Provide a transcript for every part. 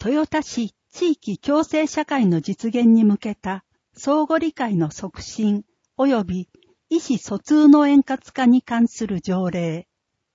豊田市地域共生社会の実現に向けた相互理解の促進及び意思疎通の円滑化に関する条例。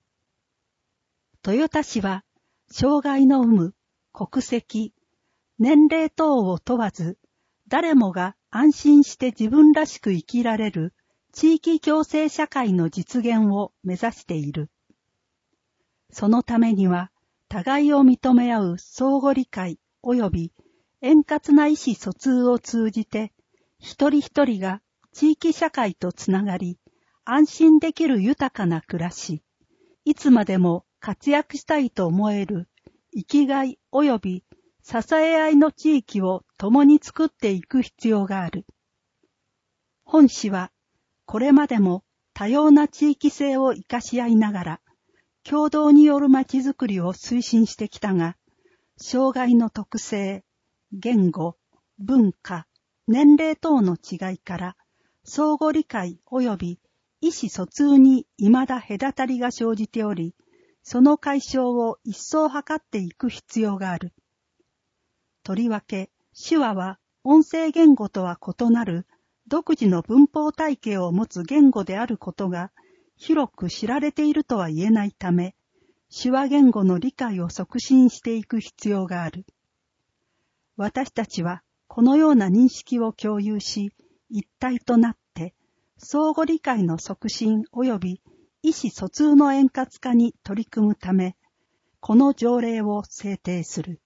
豊田市は、障害の有無、国籍、年齢等を問わず、誰もが安心して自分らしく生きられる地域共生社会の実現を目指している。そのためには、互いを認め合う相互理解及び円滑な意思疎通を通じて、一人一人が地域社会とつながり、安心できる豊かな暮らし、いつまでも活躍したいと思える生きがい及び支え合いの地域を共に作っていく必要がある。本市は、これまでも多様な地域性を生かし合いながら、共同によるまちづくりを推進してきたが、障害の特性、言語、文化、年齢等の違いから、相互理解及び意思疎通に未だ隔たりが生じており、その解消を一層図っていく必要がある。とりわけ、手話は音声言語とは異なる独自の文法体系を持つ言語であることが広く知られているとは言えないため、手話言語の理解を促進していく必要がある。私たちはこのような認識を共有し、一体となって相互理解の促進及び意思疎通の円滑化に取り組むため、この条例を制定する。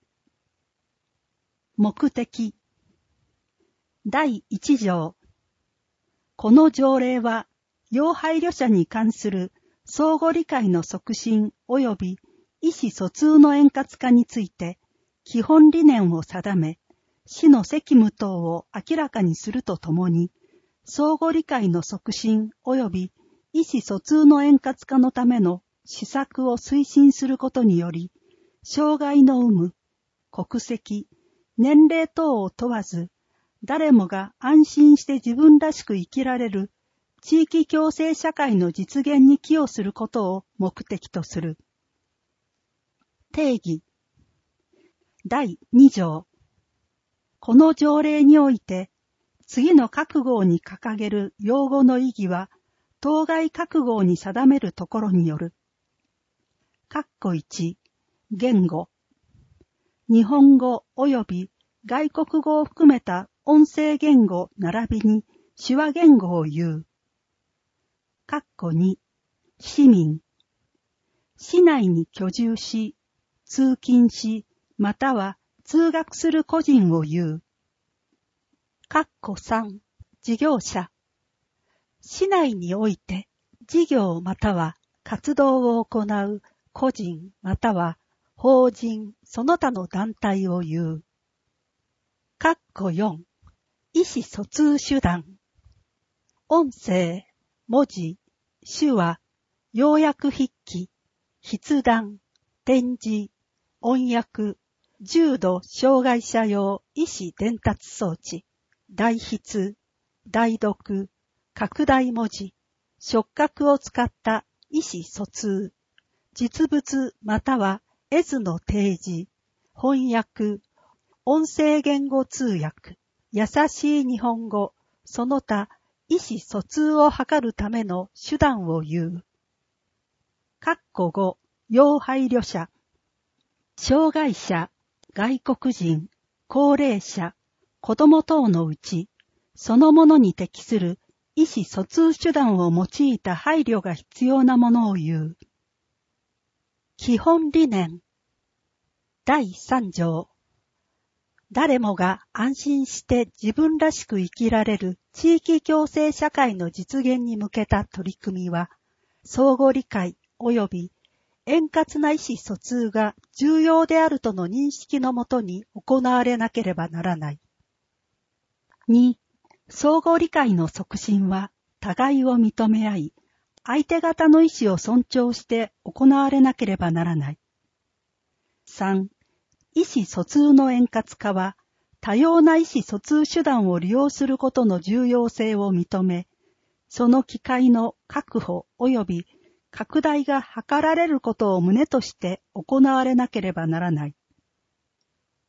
目的。第1条。この条例は、要配慮者に関する相互理解の促進及び意思疎通の円滑化について、基本理念を定め、市の責務等を明らかにするとともに、相互理解の促進及び意思疎通の円滑化のための施策を推進することにより、障害の有無、国籍、年齢等を問わず、誰もが安心して自分らしく生きられる地域共生社会の実現に寄与することを目的とする。定義。第2条。この条例において、次の各号に掲げる用語の意義は、当該各号に定めるところによる。括弧1、言語。日本語及び外国語を含めた音声言語並びに手話言語を言う。括弧2、市民。市内に居住し、通勤し、または通学する個人を言う。括弧3、事業者。市内において事業または活動を行う個人または法人その他の団体を言う。括弧4、意思疎通手段。音声、文字、手話、要約筆記、筆談、点字、音訳、重度障害者用意思伝達装置、代筆、代読、拡大文字、触覚を使った意思疎通、実物または絵図の提示、翻訳、音声言語通訳、優しい日本語、その他意思疎通を図るための手段を言う。括弧5、要配慮者。障害者、外国人、高齢者、子供等のうち、そのものに適する意思疎通手段を用いた配慮が必要なものを言う。基本理念。第3条。誰もが安心して自分らしく生きられる地域共生社会の実現に向けた取り組みは、相互理解及び円滑な意思疎通が重要であるとの認識のもとに行われなければならない。2、相互理解の促進は互いを認め合い、相手方の意思を尊重して行われなければならない。3、意思疎通の円滑化は多様な意思疎通手段を利用することの重要性を認め、その機会の確保及び拡大が図られることを旨として行われなければならない。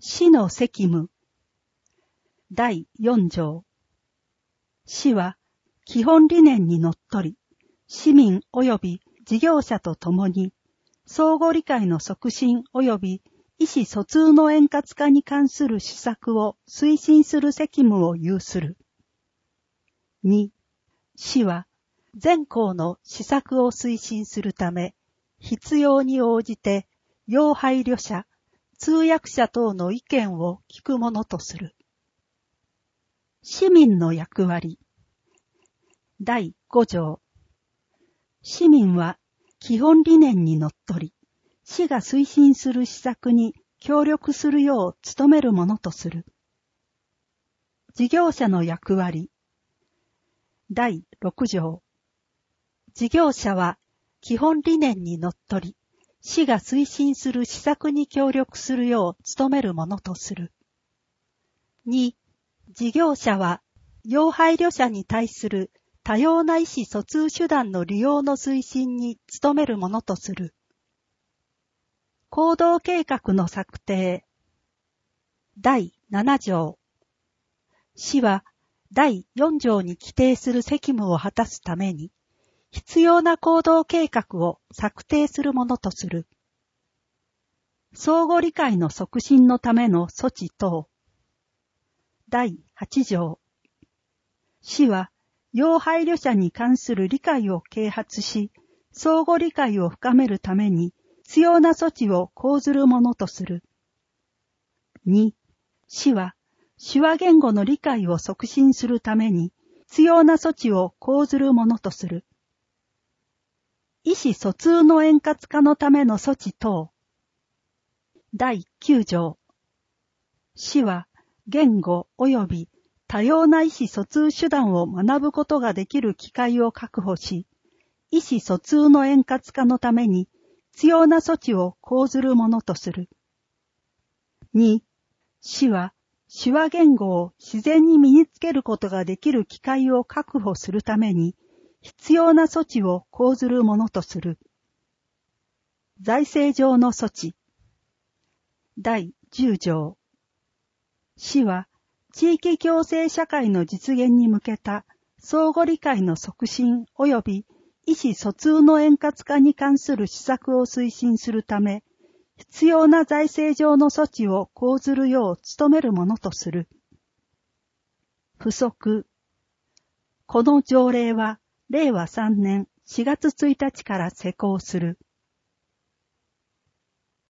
市の責務。第4条。市は基本理念にのっとり、市民及び事業者とともに、相互理解の促進及び意思疎通の円滑化に関する施策を推進する責務を有する。2、市は全項の施策を推進するため、必要に応じて要配慮者、通訳者等の意見を聞くものとする。市民の役割。第5条。市民は基本理念にのっとり、市が推進する施策に協力するよう努めるものとする。事業者の役割。第6条。事業者は基本理念にのっとり、市が推進する施策に協力するよう努めるものとする。2、事業者は要配慮者に対する多様な意思疎通手段の利用の推進に努めるものとする。行動計画の策定。第7条。市は第4条に規定する責務を果たすために、必要な行動計画を策定するものとする。相互理解の促進のための措置等。第8条。市は、要配慮者に関する理解を啓発し、相互理解を深めるために必要な措置を講ずるものとする。2、市は、手話言語の理解を促進するために必要な措置を講ずるものとする。意思疎通の円滑化のための措置等。第9条。市は言語及び多様な意思疎通手段を学ぶことができる機会を確保し、意思疎通の円滑化のために必要な措置を講ずるものとする。2、市は手話言語を自然に身につけることができる機会を確保するために、必要な措置を講ずるものとする。財政上の措置。第10条。市は、地域共生社会の実現に向けた相互理解の促進及び意思疎通の円滑化に関する施策を推進するため、必要な財政上の措置を講ずるよう努めるものとする。付則。この条例は、令和3年4月1日から施行する。